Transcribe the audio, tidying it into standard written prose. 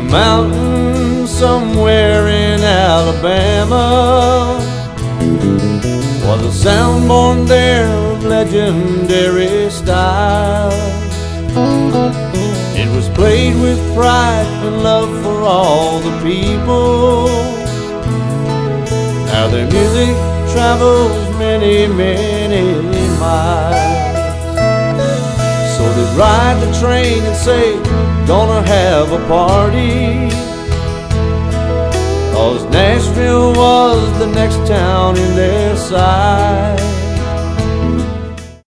mountain somewhere in Alabama was a sound born there of legendary style. It was played with pride and love for all the people. Now their music travels many, many miles. So they'd ride the train and say, gonna have a party, 'cause Nashville was the next town in their sight.